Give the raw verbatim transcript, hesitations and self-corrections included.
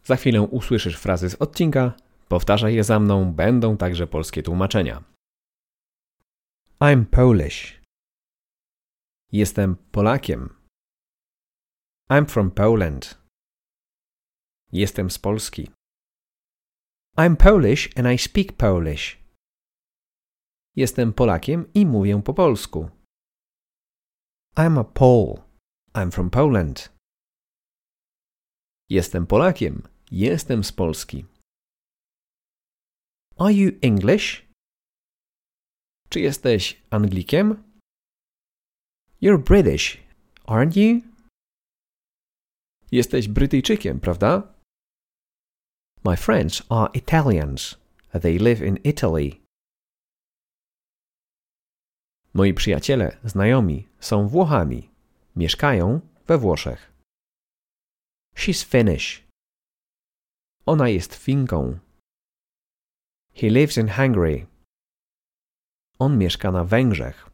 Za chwilę usłyszysz frazy z odcinka, powtarzaj je za mną, będą także polskie tłumaczenia. I'm Polish. Jestem Polakiem. I'm from Poland. Jestem z Polski. I'm Polish and I speak Polish. Jestem Polakiem i mówię po polsku. I'm a Pole. I'm from Poland. Jestem Polakiem. Jestem z Polski. Are you English? Czy jesteś Anglikiem? You're British, aren't you? Jesteś Brytyjczykiem, prawda? My friends are Italians. They live in Italy. Moi przyjaciele, znajomi są Włochami. Mieszkają we Włoszech. She's Finnish. Ona jest Finką. He lives in Hungary. On mieszka na Węgrzech.